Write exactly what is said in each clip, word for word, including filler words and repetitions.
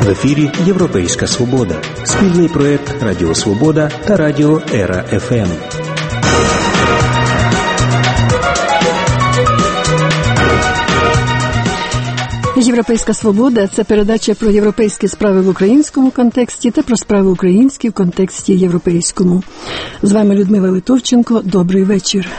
В ефірі «Європейська Свобода» – спільний проєкт Радіо Свобода та Радіо Ера еф ем. «Європейська Свобода» – це передача про європейські справи в українському контексті та про справи українські в контексті європейському. З вами Людмила Литовченко. Добрий вечір.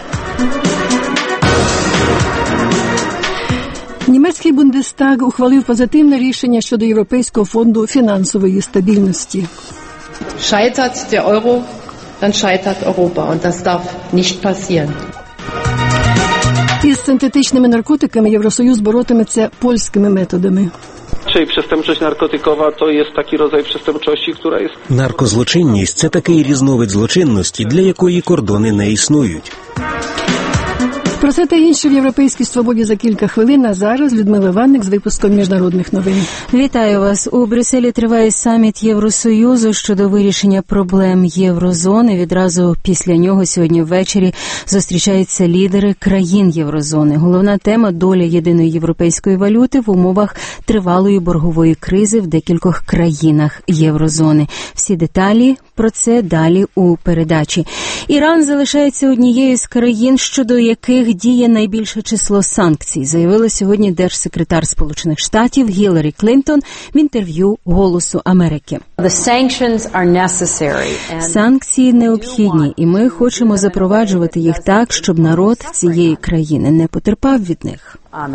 Німецький Бундестаг ухвалив позитивне рішення щодо Європейського фонду фінансової стабільності. Scheitert der Euro, dann scheitert Europa, und das darf nicht passieren. Із синтетичними наркотиками Євросоюз боротиметься польськими методами. Czyli przestępczość narkotykowa to jest taki rodzaj przestępczości, która jest... Наркозлочинність – це такий різновид злочинності, для якої кордони не існують. Про це та інше в «Європейській Свободі» за кілька хвилин, а зараз Людмила Ванник з випуском міжнародних новин. Вітаю вас. У Брюсселі триває саміт Євросоюзу щодо вирішення проблем Єврозони. Відразу після нього сьогодні ввечері зустрічаються лідери країн Єврозони. Головна тема – доля єдиної європейської валюти в умовах тривалої боргової кризи в декількох країнах Єврозони. Всі деталі про це далі у передачі. Іран залишається однією з країн, щодо яких діє найбільше число санкцій, заявила сьогодні держсекретар Сполучених Штатів Гіларі Клінтон в інтерв'ю «Голосу Америки». Санкції необхідні, і ми хочемо запроваджувати їх так, щоб народ цієї країни не потерпав від них.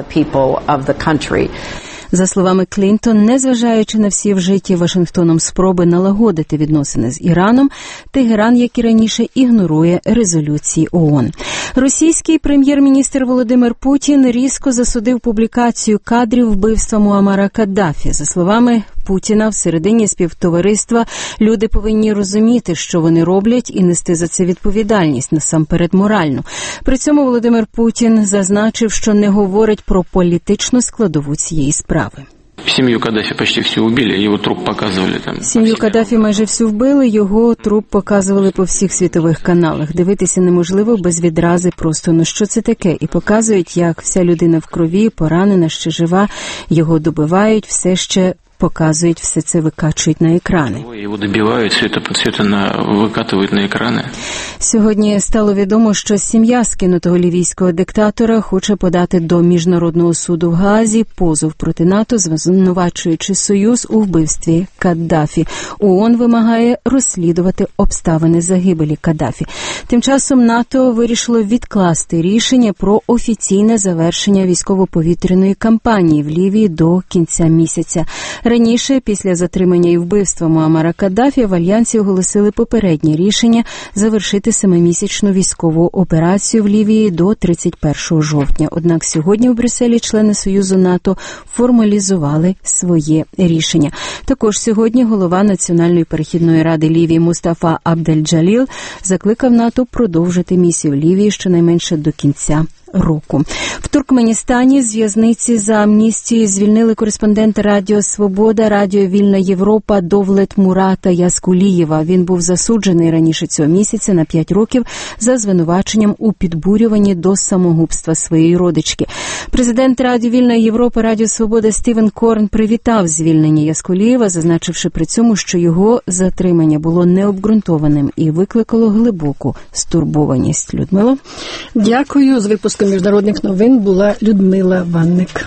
За словами Клінтон, незважаючи на всі вжиті Вашингтоном спроби налагодити відносини з Іраном, Тегеран, як і раніше, ігнорує резолюції ООН. Російський прем'єр-міністр Володимир Путін різко засудив публікацію кадрів вбивства Муаммара Каддафі. За словами Путіна, всередині співтовариства люди повинні розуміти, що вони роблять, і нести за це відповідальність, насамперед моральну. При цьому Володимир Путін зазначив, що не говорить про політичну складову цієї справи. Сім'ю Каддафі почти всю вбили, його труп показували там. Сім'ю Каддафі майже всю вбили, його труп показували по всіх світових каналах. Дивитися неможливо без відрази просто, ну що це таке? І показують, як вся людина в крові, поранена, ще жива, його добивають, все ще показують, все це викачують на екрани. Його добивають, все це, все це на, викатують на екрани. Сьогодні стало відомо, що сім'я скинутого лівійського диктатора хоче подати до Міжнародного суду в Гаазі позов проти НАТО, звинувачуючи Союз у вбивстві Каддафі. ООН вимагає розслідувати обставини загибелі Каддафі. Тим часом НАТО вирішило відкласти рішення про офіційне завершення військово-повітряної кампанії в Лівії до кінця місяця. Раніше, після затримання і вбивства Муаммара Каддафі, в Альянсі оголосили попереднє рішення завершити семимісячну військову операцію в Лівії до тридцять першого жовтня. Однак сьогодні у Брюсселі члени Союзу НАТО формалізували своє рішення. Також сьогодні голова Національної перехідної ради Лівії Мустафа Абдель-Джаліл закликав НАТО продовжити місію в Лівії щонайменше до кінця року. В Туркменістані з в'язниці за амністією звільнили кореспондента Радіо Свобода, Радіо Вільна Європа Довлет Мурата Яскулієва. Він був засуджений раніше цього місяця на п'ять років за звинуваченням у підбурюванні до самогубства своєї родички. Президент Радіо Вільна Європа Радіо Свобода Стівен Корн привітав звільнення Яскулієва, зазначивши при цьому, що його затримання було необґрунтованим і викликало глибоку стурбованість. Людмило? Дякую. З випуском міжнародних новин була Людмила Ванник.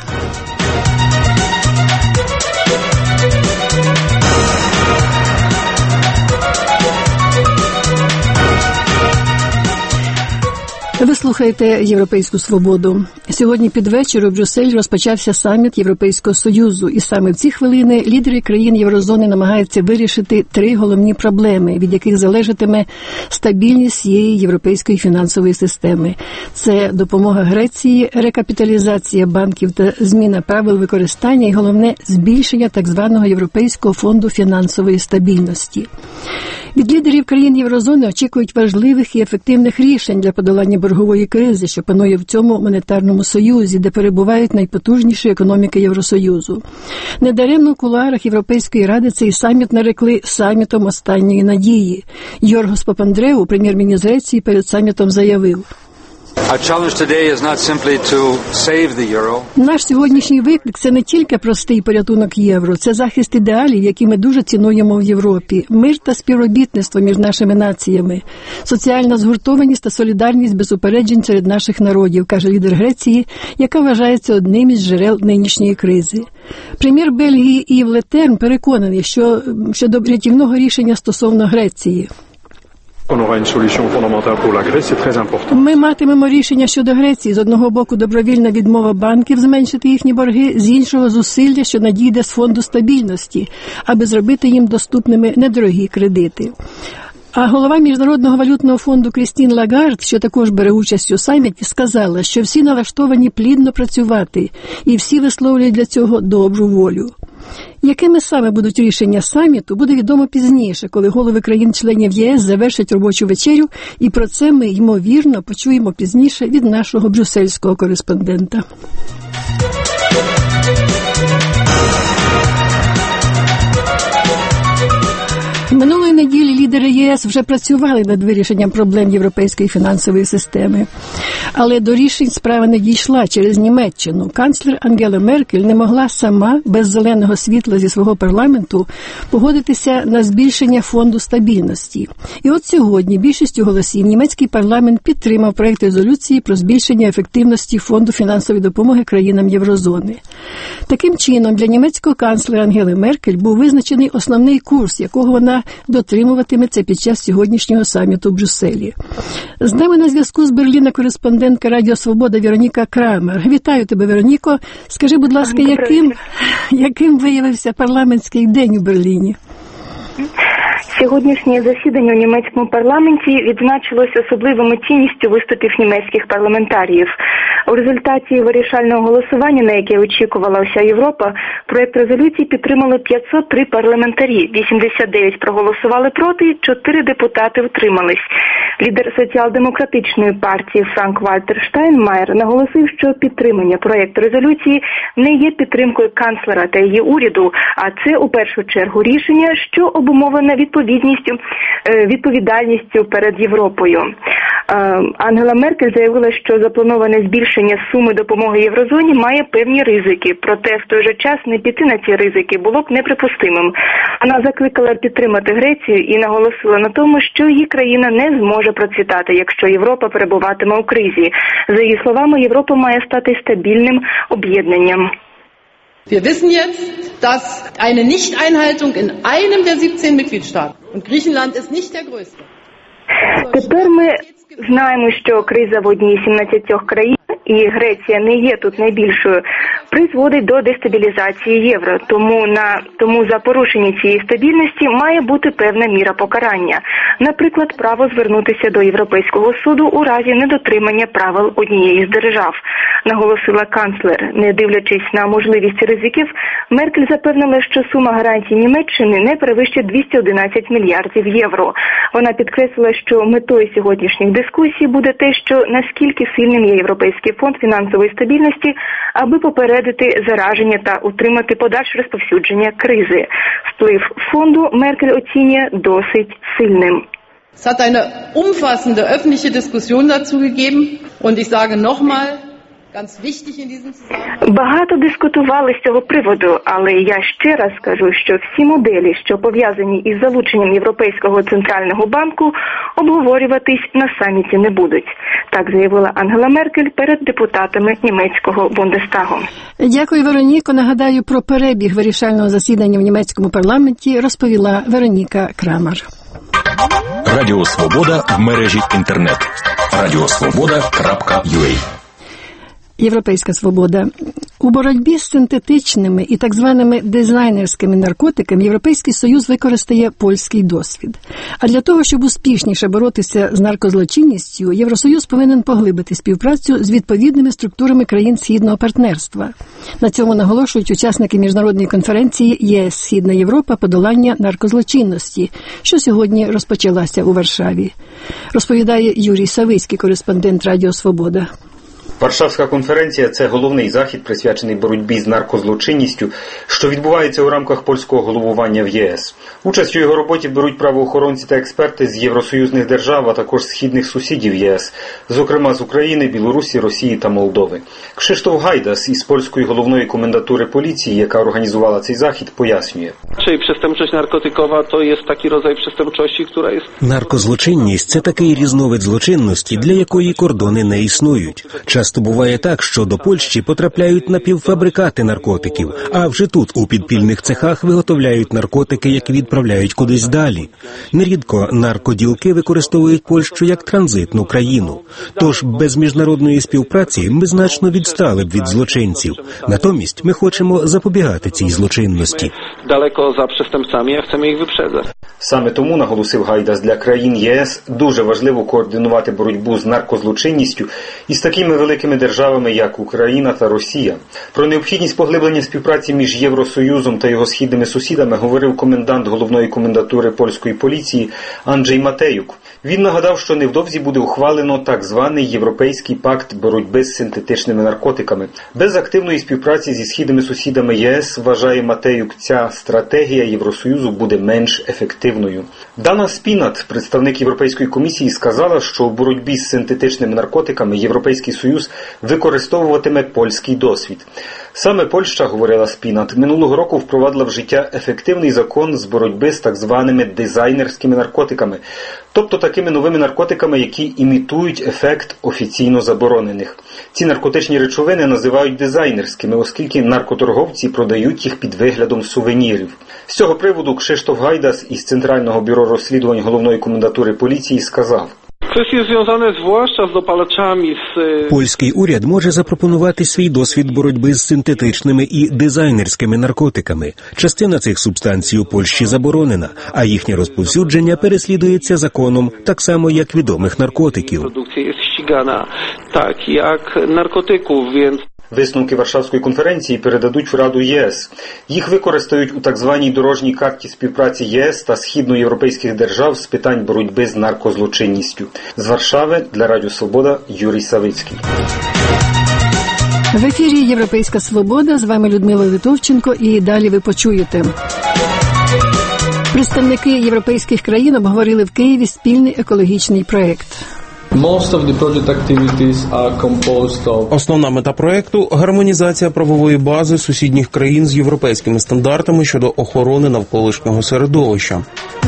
Ви слухаєте «Європейську Свободу». Сьогодні під вечір у Брюсселі розпочався саміт Європейського Союзу. І саме в ці хвилини лідери країн Єврозони намагаються вирішити три головні проблеми, від яких залежатиме стабільність цієї європейської фінансової системи. Це допомога Греції, рекапіталізація банків та зміна правил використання і, головне, збільшення так званого Європейського фонду фінансової стабільності. Від лідерів країн Єврозони очікують важливих і ефективних рішень для подолання боргової кризи, що панує в цьому монетарному союзі, де перебувають найпотужніші економіки Євросоюзу. Недаремно в кулуарах Європейської ради цей саміт нарекли самітом останньої надії. Йоргос Папандреу, прем'єр-міністр Греції, перед самітом заявив: Наш сьогоднішній виклик – це не тільки простий порятунок євро, це захист ідеалів, які ми дуже цінуємо в Європі, мир та співробітництво між нашими націями, соціальна згуртованість та солідарність без упереджень серед наших народів, каже лідер Греції, яка вважається одним із джерел нинішньої кризи. Прем'єр Бельгії Ів Летерн переконаний, що щодо рятівного рішення стосовно Греції. Ми матимемо рішення щодо Греції. З одного боку добровільна відмова банків зменшити їхні борги, з іншого зусилля, що надійде з фонду стабільності, аби зробити їм доступними недорогі кредити. А голова Міжнародного валютного фонду Крістін Лагард, що також бере участь у саміті, сказала, що всі налаштовані плідно працювати і всі висловлюють для цього добру волю. Якими саме будуть рішення саміту, буде відомо пізніше, коли голови країн-членів ЄС завершать робочу вечерю, і про це ми, ймовірно, почуємо пізніше від нашого брюссельського кореспондента. Минулої неділі лідери ЄС вже працювали над вирішенням проблем європейської фінансової системи. Але до рішень справа не дійшла через Німеччину. Канцлер Ангела Меркель не могла сама, без зеленого світла зі свого парламенту, погодитися на збільшення фонду стабільності. І от сьогодні більшістю голосів німецький парламент підтримав проект резолюції про збільшення ефективності фонду фінансової допомоги країнам Єврозони. Таким чином, для німецького канцлера Ангели Меркель був визначений основний курс, якого вона дотримуватиметься під час сьогоднішнього саміту в Брюсселі. З нами на зв'язку з Берліна кореспондентка Радіо Свобода Вероніка Крамер. Вітаю тебе, Вероніко. Скажи, будь ласка, яким, яким виявився парламентський день у Берліні? Сьогоднішнє засідання у німецькому парламенті відзначилось особливою цінністю виступів німецьких парламентаріїв. У результаті вирішального голосування, на яке очікувала вся Європа, проект резолюції підтримали п'ятсот три парламентарі, вісімдесят дев'ять проголосували проти, чотири депутати утримались. Лідер соціал-демократичної партії Франк Вальтер Штайнмаєр наголосив, що підтримання проекту резолюції не є підтримкою канцлера та її уряду, а це у першу чергу рішення, що обумовлене відповідністю, відповідальністю перед Європою. Ангела Меркель заявила, що заплановане збільшення суми допомоги Єврозоні має певні ризики, проте в той же час не піти на ці ризики було б неприпустимим. Вона закликала підтримати Грецію і наголосила на тому, що її країна не зможе процвітати, якщо Європа перебуватиме у кризі. За її словами, Європа має стати стабільним об'єднанням. Wir wissen jetzt, dass eine Nichteinhaltung in einem der siebzehn Mitgliedstaaten, und Griechenland ist nicht der größte. Тепер ми знаємо, що криза в одній з сімнадцятьох країн, і Греція не є тут найбільшою, призводить до дестабілізації євро. Тому на тому за порушення цієї стабільності має бути певна міра покарання. Наприклад, право звернутися до Європейського суду у разі недотримання правил однієї з держав, наголосила канцлер. Не дивлячись на можливість ризиків, Меркель запевнила, що сума гарантій Німеччини не перевищить двісті одинадцять мільярдів євро. Вона підкреслила, що метою сьогоднішніх дискусій буде те, що наскільки сильним є Європейський фонд фінансової стабільності, аби попередити зараження та утримати подальше розповсюдження кризи. Вплив фонду Меркель оцінює досить сильним. Es hat eine umfassende öffentliche Diskussion dazu gegeben und ich sage nochmal, ganz wichtig in diesem Zusammenhang. Багато дискутували з цього приводу, але я ще раз скажу, що всі моделі, що пов'язані із залученням Європейського центрального банку, обговорюватись на саміті не будуть. Так заявила Ангела Меркель перед депутатами німецького Бундестагу. Дякую, Вероніко. Нагадаю, про перебіг вирішального засідання в німецькому парламенті розповіла Вероніка Крамер. Радіо Свобода в мережі інтернет. радіосвобода крапка ю а. Європейська свобода. У боротьбі з синтетичними і так званими дизайнерськими наркотиками Європейський Союз використає польський досвід. А для того, щоб успішніше боротися з наркозлочинністю, Євросоюз повинен поглибити співпрацю з відповідними структурами країн Східного партнерства. На цьому наголошують учасники міжнародної конференції ЄС «Східна Європа. Подолання наркозлочинності», що сьогодні розпочалася у Варшаві. Розповідає Юрій Савицький, кореспондент Радіо Свобода. Варшавська конференція – це головний захід, присвячений боротьбі з наркозлочинністю, що відбувається у рамках польського головування в ЄС. Участь у його роботі беруть правоохоронці та експерти з євросоюзних держав, а також східних сусідів єс, зокрема з України, Білорусі, Росії та Молдови. Кшиштоф Гайдас із польської головної комендатури поліції, яка організувала цей захід, пояснює. Przestępczość narkotykowa to jest taki rodzaj przestępczości, która jest... Наркозлочинність – це такий різновид злочинності, для якої кордони не існують. Часто буває так, що до Польщі потрапляють напівфабрикати наркотиків, а вже тут, у підпільних цехах, виготовляють наркотики, які відправляють кудись далі. Нерідко наркоділки використовують Польщу як транзитну країну. Тож без міжнародної співпраці ми значно відстали б від злочинців. Натомість ми хочемо запобігати цій злочинності. Далеко за przestępcami, а chcemy їх випrzedzać. Саме тому, наголосив Гайдас, для країн ЄС дуже важливо координувати боротьбу з наркозлочинністю із такими великими державами, як Україна та Росія. Про необхідність поглиблення співпраці між Євросоюзом та його східними сусідами говорив комендант головної комендатури польської поліції Анджей Матеюк. Він нагадав, що невдовзі буде ухвалено так званий Європейський пакт боротьби з синтетичними наркотиками. Без активної співпраці зі східними сусідами ЄС, вважає Матеюк, ця стратегія Євросоюзу буде менш ефективною. Дана Спінат, представник Європейської комісії, сказала, що у боротьбі з синтетичними наркотиками Європейський Союз використовуватиме польський досвід. Саме Польща, говорила Спінат, минулого року впровадила в життя ефективний закон з боротьби з так званими дизайнерськими наркотиками, тобто такими новими наркотиками, які імітують ефект офіційно заборонених. Ці наркотичні речовини називають дизайнерськими, оскільки наркоторговці продають їх під виглядом сувенірів. З цього приводу Кшиштоф Гайдас із Центрального бюро розслідувань головної комендатури поліції сказав: Kwestie związane zwłaszcza z dopalaczami, z... Польський уряд може запропонувати свій досвід боротьби з синтетичними і дизайнерськими наркотиками. Частина цих субстанцій у Польщі заборонена, а їхнє розповсюдження переслідується законом, так само як відомих наркотиків. Produkcja jest ścigana tak jak narkotyków, więc... Висновки Варшавської конференції передадуть в Раду ЄС. Їх використають у так званій дорожній карті співпраці ЄС та східноєвропейських держав з питань боротьби з наркозлочинністю. З Варшави для Радіо Свобода Юрій Савицький. В ефірі «Європейська свобода», з вами Людмила Литовченко, і далі ви почуєте. Представники європейських країн обговорили в Києві спільний екологічний проєкт. Основна мета проекту – гармонізація правової бази сусідніх країн з європейськими стандартами щодо охорони навколишнього середовища.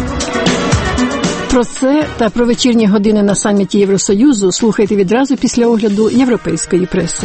Про це та про вечірні години на саміті Євросоюзу слухайте відразу після огляду європейської преси.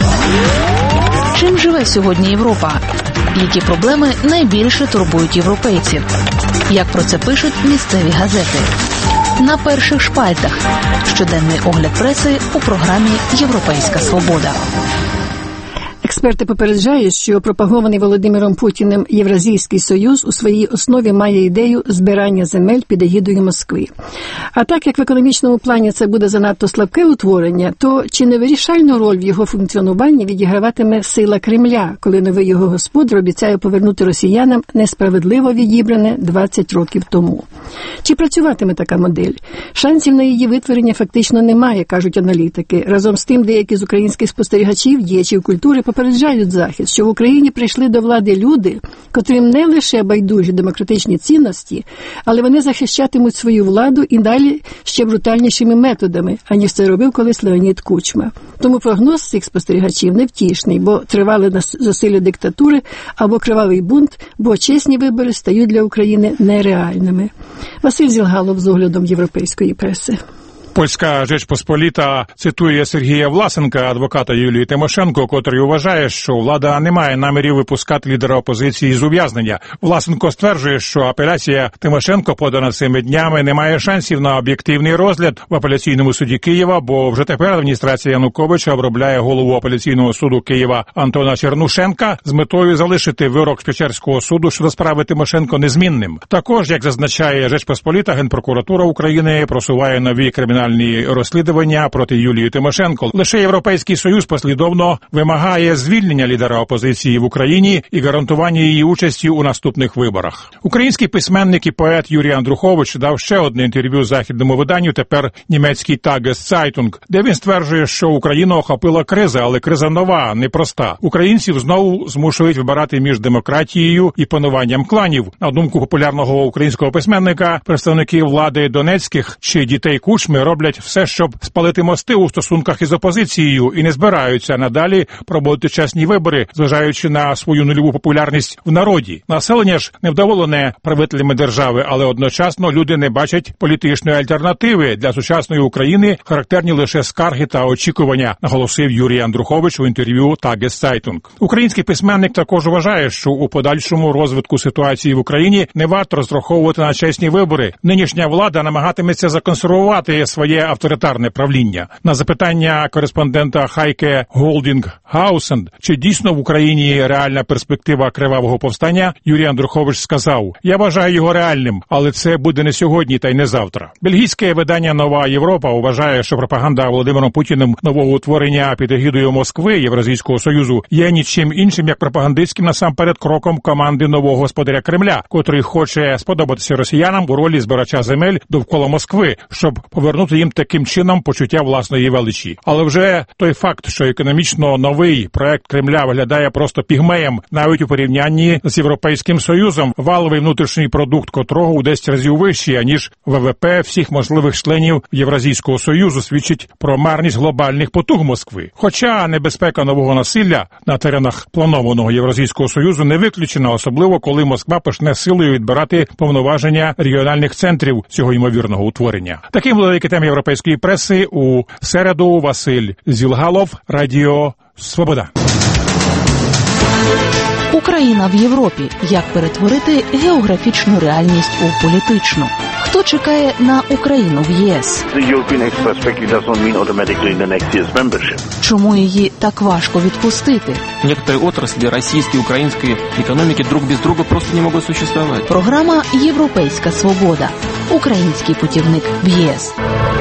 Чим живе сьогодні Європа? Які проблеми найбільше турбують європейців? Як про це пишуть місцеві газети? На перших шпальтах. Щоденний огляд преси у програмі «Європейська свобода». Експерти попереджають, що пропагований Володимиром Путіним Євразійський союз у своїй основі має ідею збирання земель під егідою Москви. А так як в економічному плані це буде занадто слабке утворення, то чи не вирішальну роль в його функціонуванні відіграватиме сила Кремля, коли новий його господар обіцяє повернути росіянам несправедливо відібране двадцять років тому? Чи працюватиме така модель? Шансів на її витворення фактично немає, кажуть аналітики. Разом з тим, деякі з українських спостерігачів, діячів культури попереджають Захід, що в Україні прийшли до влади люди, котрим не лише байдужі демократичні цінності, але вони захищатимуть свою владу і далі ще брутальнішими методами, аніж це робив колись Леонід Кучма. Тому прогноз цих спостерігачів невтішний, бо тривали засилля диктатури або кривавий бунт, бо чесні вибори стають для України нереальними. Василь Зілгалов з оглядом європейської преси. Польська Жечпосполіта цитує Сергія Власенка, адвоката Юлії Тимошенко, котрий вважає, що влада не має намірів випускати лідера опозиції з ув'язнення. Власенко стверджує, що апеляція Тимошенко, подана цими днями, не має шансів на об'єктивний розгляд в апеляційному суді Києва, бо вже тепер адміністрація Януковича обробляє голову апеляційного суду Києва Антона Чернушенка з метою залишити вирок Печерського суду щодо справи Тимошенко незмінним. Також, як зазначає Жечпосполіта, Генпрокуратура України просуває нові кримінальні кримінальні розслідування проти Юлії Тимошенко. Лише Європейський Союз послідовно вимагає звільнення лідера опозиції в Україні і гарантування її участі у наступних виборах. Український письменник і поет Юрій Андрухович дав ще одне інтерв'ю західному виданню, тепер німецький Tageszeitung, де він стверджує, що Україну охопила криза, але криза нова, непроста. Українців знову змушують вибирати між демократією і пануванням кланів. На думку популярного українського письменника, представники влади Донецьких чи дітей Кучми роблять все, щоб спалити мости у стосунках із опозицією і не збираються надалі проводити чесні вибори, зважаючи на свою нульову популярність в народі. Населення ж невдоволене правителями держави, але одночасно люди не бачать політичної альтернативи для сучасної України, характерні лише скарги та очікування, наголосив Юрій Андрухович у інтерв'ю Tageszeitung. Український письменник також вважає, що у подальшому розвитку ситуації в Україні не варто розраховувати на чесні вибори. Нинішня влада намагатиметься законсервувати своє авторитарне правління. На запитання кореспондента Хайке Голдінг-Хаусенд, чи дійсно в Україні реальна перспектива кривавого повстання, Юрій Андрухович сказав: «Я вважаю його реальним, але це буде не сьогодні та й не завтра». Бельгійське видання «Нова Європа» вважає, що пропаганда Володимиром Путіним нового утворення під егідою Москви, Євразійського Союзу, є нічим іншим, як пропагандистським насамперед кроком команди нового господаря Кремля, котрий хоче сподобатися росіянам у ролі збирача земель довкола Москви, щоб повернути їм таким чином почуття власної величі. Але вже той факт, що економічно новий проект Кремля виглядає просто пігмеєм, навіть у порівнянні з Європейським Союзом, валовий внутрішній продукт котрого у десять разів вищий, аніж ВВП всіх можливих членів Євразійського Союзу, свідчить про марність глобальних потуг Москви. Хоча небезпека нового насилля на теренах планованого Євразійського Союзу не виключена, особливо коли Москва почне силою відбирати повноваження регіональних центрів цього ймовірного утворення. Таким були теми європейської преси у середу. Василь Зілгалов, Радіо Свобода. Україна в Європі. Як перетворити географічну реальність у політичну? Хто чекає на Україну в ЄС? Чому її так важко відпустити? Некоторые отрасли российской и украинской экономики друг без друга просто не могут существовать. Програма «Європейська свобода». Український путівник в ЄС.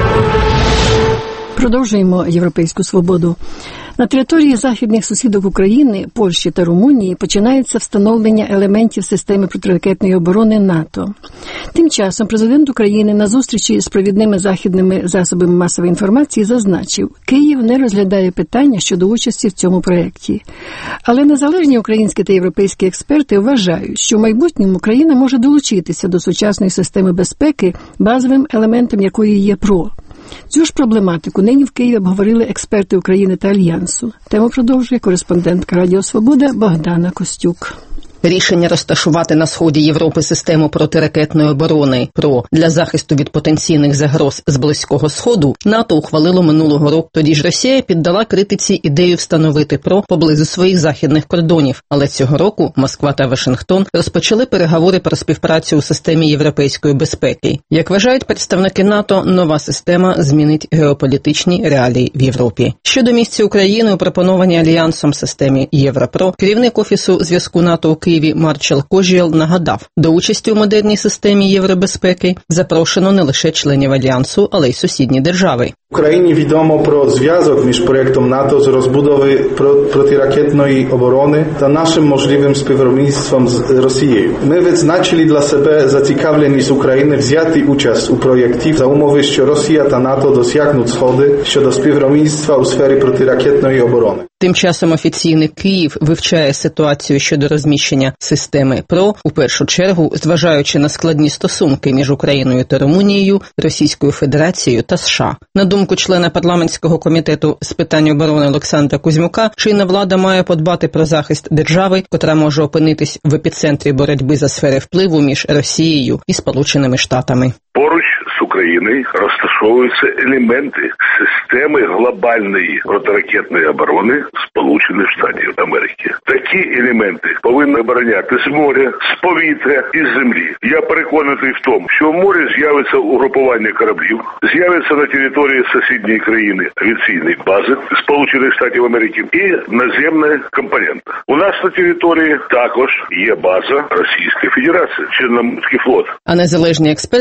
Продовжуємо «Європейську свободу». На території західних сусідів України, Польщі та Румунії починається встановлення елементів системи протиракетної оборони НАТО. Тим часом президент України на зустрічі з провідними західними засобами масової інформації зазначив, Київ не розглядає питання щодо участі в цьому проєкті. Але незалежні українські та європейські експерти вважають, що в майбутньому Україна може долучитися до сучасної системи безпеки, базовим елементом якої є ПРО. Цю ж проблематику нині в Києві обговорили експерти України та Альянсу. Тему продовжує кореспондентка Радіо Свобода Богдана Костюк. Рішення розташувати на сході Європи систему протиракетної оборони ПРО для захисту від потенційних загроз з Близького Сходу НАТО ухвалило минулого року. Тоді ж Росія піддала критиці ідею встановити ПРО поблизу своїх західних кордонів. Але цього року Москва та Вашингтон розпочали переговори про співпрацю у системі європейської безпеки. Як вважають представники НАТО, нова система змінить геополітичні реалії в Європі. Щодо місця України у пропонованій Альянсом системі Європро, керівник Офісу зв'язку НАТО у Києві Марчел Кожіел нагадав, до участі у модерній системі євробезпеки запрошено не лише членів Альянсу, але й сусідні держави. Україні відомо про зв'язок між проєктом НАТО з розбудови протиракетної оборони та нашим можливим співробітництвом з Росією. Ми відзначили для себе зацікавленість України взяти участь у проєкті за умови, що Росія та НАТО досягнуть згоди щодо співробітництва у сфері протиракетної оборони. Тим часом офіційний Київ вивчає ситуацію щодо розміщення системи ПРО, у першу чергу зважаючи на складні стосунки між Україною та Румунією, Російською Федерацією та США. На думку члена парламентського комітету з питань оборони Олександра Кузьмюка, чинна влада має подбати про захист держави, котра може опинитись в епіцентрі боротьби за сфери впливу між Росією і Сполученими Штатами. Поруч з Україною розташовуються елементи системи глобальної протиракетної оборони Сполучених Штатів Америки. Такі елементи повинні обороняти з моря, з повітря і з землі. Я переконаний в тому, що в морі з'явиться угрупування кораблів, з'явиться на території сусідньої країни авіаційні бази Сполучених Штатів Америки і наземна компонента. У нас на території також є база Російської Федерації, Чорноморський флот. А незалежні експерти вважають,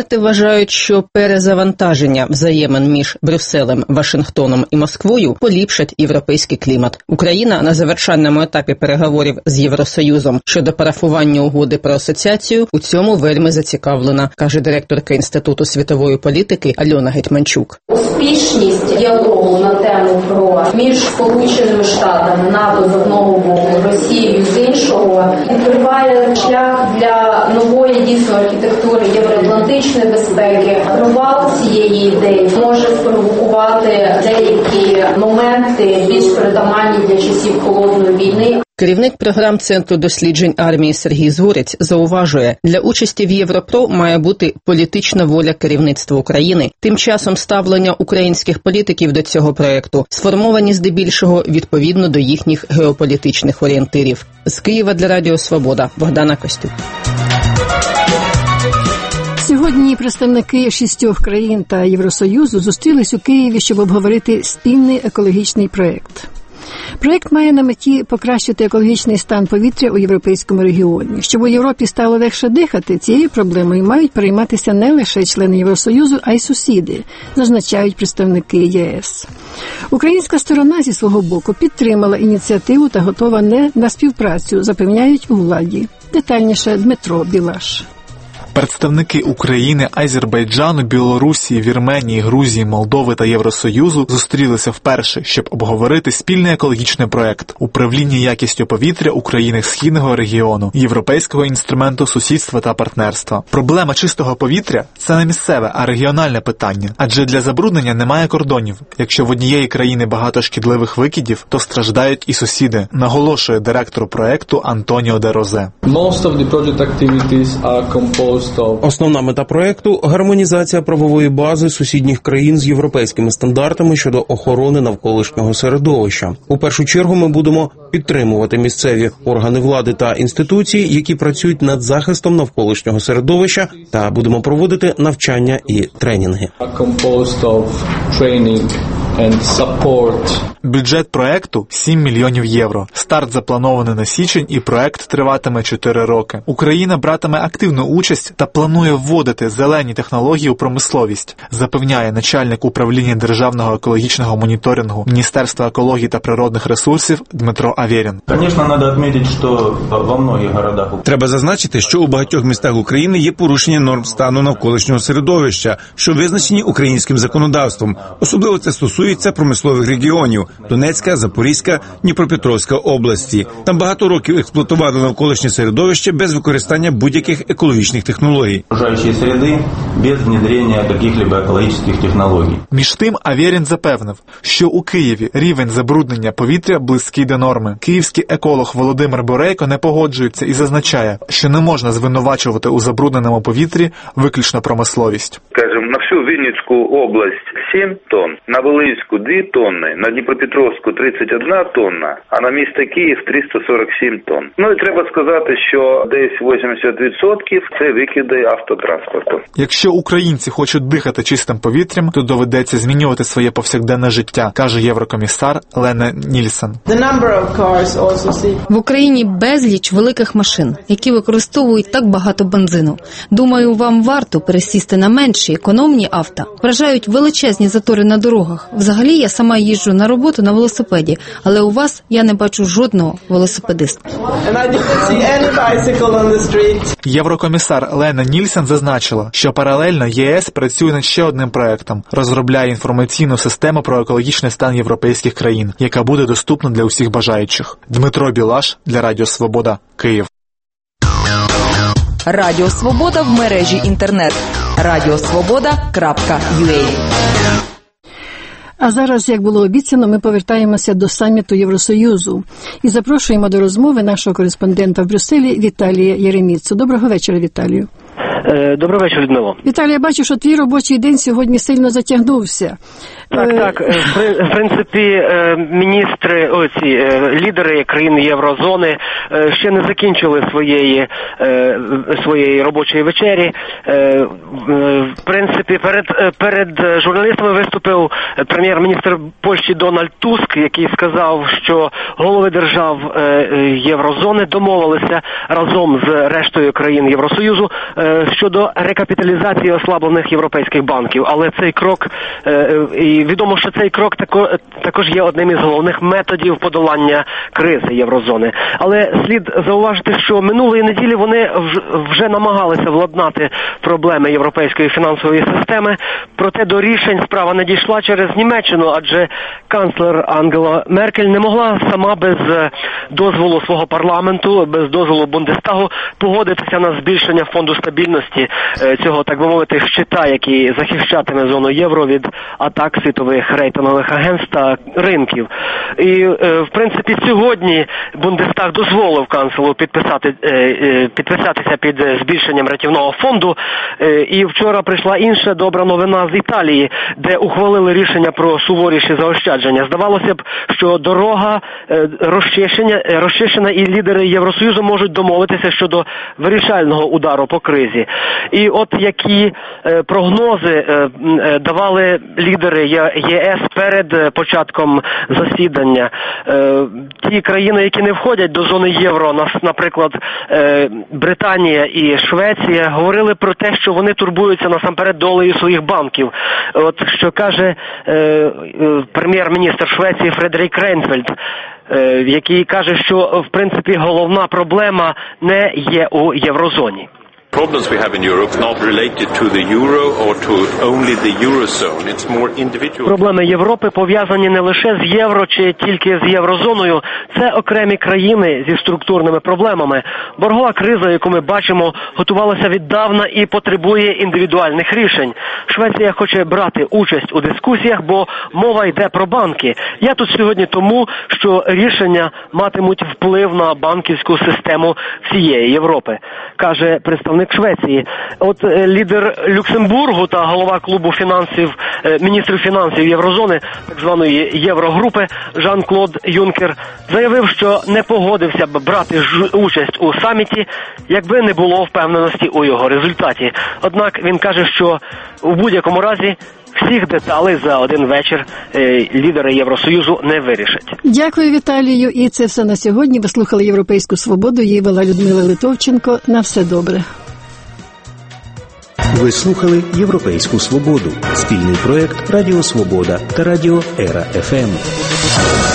вважають, що перезавантаження взаємин між Брюсселем, Вашингтоном і Москвою поліпшать європейський клімат. Україна на завершальному етапі переговорів з Євросоюзом щодо парафування угоди про асоціацію у цьому вельми зацікавлена, каже директорка Інституту світової політики Альона Гетьманчук. Успішність діалогу на тему про між Сполученими Штатами, НАТО з одного боку, Росією з іншого відкриває шлях для нової дійсно архітектури євроатлантичної безпеки. Провал цієї ідеї може спровокувати деякі моменти більш притаманні для часів холодної війни. Керівник програм Центру досліджень армії Сергій Згорець зауважує, для участі в Європро має бути політична воля керівництва України. Тим часом ставлення українських політиків до цього проєкту сформовані здебільшого відповідно до їхніх геополітичних орієнтирів. З Києва для Радіо Свобода Богдана Костюк. Сьогодні представники шістьох країн та Євросоюзу зустрілись у Києві, щоб обговорити спільний екологічний проєкт. Проєкт має на меті покращити екологічний стан повітря у європейському регіоні. Щоб у Європі стало легше дихати, цією проблемою мають перейматися не лише члени Євросоюзу, а й сусіди, зазначають представники ЄС. Українська сторона зі свого боку підтримала ініціативу та готова не на співпрацю, запевняють у владі. Детальніше Дмитро Білаш. Представники України, Азербайджану, Білорусі, Вірменії, Грузії, Молдови та Євросоюзу зустрілися вперше, щоб обговорити спільний екологічний проект управління якістю повітря у країнах Східного регіону, Європейського інструменту сусідства та партнерства. Проблема чистого повітря – це не місцеве, а регіональне питання, адже для забруднення немає кордонів. Якщо в однієї країни багато шкідливих викидів, то страждають і сусіди, наголошує директор проекту Антоніо де Розе. Most of the project activities are composed. Основна мета проекту – гармонізація правової бази сусідніх країн з європейськими стандартами щодо охорони навколишнього середовища. У першу чергу ми будемо підтримувати місцеві органи влади та інституції, які працюють над захистом навколишнього середовища, та будемо проводити навчання і тренінги. Бюджет проекту – сім мільйонів євро. Старт запланований на січень і проект триватиме чотири роки. Україна братиме активну участь та планує вводити зелені технології у промисловість, запевняє начальник управління державного екологічного моніторингу Міністерства екології та природних ресурсів Дмитро Аверін. Треба зазначити, що у багатьох містах України є порушення норм стану навколишнього середовища, що визначені українським законодавством. Особливо це стосується промислових регіонів – Донецька, Запорізька, Дніпропетровська області. Там багато років експлуатували навколишнє середовище без використання будь-яких екологічних технологій. Між тим, Аверін запевнив, що у Києві рівень забруднення повітря близький до норми. Київський еколог Володимир Борейко не погоджується і зазначає, що не можна звинувачувати у забрудненому повітрі виключно промисловість. Скажем, на всю Вінницьку область сім тонн, на Волинську дві тонни, на Дніпропетровську тридцять одна тонна, а на місто Київ триста сорок сім тонн. Ну і треба сказати, що десь вісімдесят відсотків це викиди автотранспорту. Якщо українці хочуть дихати чистим повітрям, то доведеться змінювати своє повсякденне життя, каже єврокомісар Лена Нільсон. В Україні безліч великих машин, які використовують так багато бензину. Думаю, вам варто пересісти на менші, економні авто. Вражають величезні затори на дорогах. Взагалі, я сама їжджу на роботу на велосипеді, але у вас я не бачу жодного велосипедиста. Єврокомісар Лена Нільсон зазначила, що паралельно ЄС працює над ще одним проектом – розробляє інформаційну систему про екологічний стан європейських країн, яка буде доступна для усіх бажаючих. Дмитро Білаш для Радіо Свобода, Київ. Радіо Свобода в мережі інтернет. радіосвобода крапка ю а. А зараз, як було обіцяно, ми повертаємося до саміту Євросоюзу і запрошуємо до розмови нашого кореспондента в Брюсселі Віталія Єреміцу. Доброго вечора, Віталію. Добрий вечір, Людмило. Віталій, я бачу, що твій робочий день сьогодні сильно затягнувся. Так, так. В принципі, міністри, оці лідери країн Єврозони ще не закінчили своєї своєї робочої вечері. В принципі, перед перед журналістами виступив прем'єр-міністр Польщі Дональд Туск, який сказав, що голови держав Єврозони домовилися разом з рештою країн Євросоюзу щодо рекапіталізації ослаблених європейських банків. Але цей крок, і відомо, що цей крок також є одним із головних методів подолання кризи єврозони. Але слід зауважити, що минулої неділі вони вже намагалися владнати проблеми європейської фінансової системи, проте до рішень справа не дійшла через Німеччину, адже канцлер Ангела Меркель не могла сама без дозволу свого парламенту, без дозволу Бундестагу погодитися на збільшення фонду стабільності, цього, так би мовити, щита, який захищатиме зону євро від атак світових рейтингових агентств та ринків. І, в принципі, сьогодні Бундестаг дозволив канцлеру підписати, підписатися під збільшенням рятівного фонду. І вчора прийшла інша добра новина з Італії, де ухвалили рішення про суворіші заощадження. Здавалося б, що дорога розчищена, розчищена і лідери Євросоюзу можуть домовитися щодо вирішального удару по кризі. І от які прогнози давали лідери ЄС перед початком засідання. Ті країни, які не входять до зони євро, наприклад, Британія і Швеція, говорили про те, що вони турбуються насамперед долею своїх банків. От що каже прем'єр-міністр Швеції Фредерік Рейнфельд, який каже, що в принципі головна проблема не є у єврозоні. Problems we have in Europe not related to the euro or to only the eurozone. It's more individual. Проблеми Європи пов'язані не лише з євро чи тільки з єврозоною. Це окремі країни зі структурними проблемами. Боргова криза, яку ми бачимо, готувалася віддавна і потребує індивідуальних рішень. Швеція хоче брати участь у дискусіях, бо мова йде про банки. Я тут сьогодні тому, що рішення матимуть вплив на банківську систему всієї Європи, каже представник Швеції. От е, лідер Люксембургу та голова клубу фінансів, е, міністрів фінансів Єврозони, так званої Єврогрупи, Жан-Клод Юнкер, заявив, що не погодився б брати ж, участь у саміті, якби не було впевненості у його результаті. Однак він каже, що у будь-якому разі всіх деталей за один вечір е, лідери Євросоюзу не вирішать. Дякую, Віталію. І це все на сьогодні. Ви слухали «Європейську свободу». Її вела Людмила Литовченко. На все добре. Ви слухали «Європейську свободу» – спільний проєкт Радіо Свобода та Радіо Ера еф ем.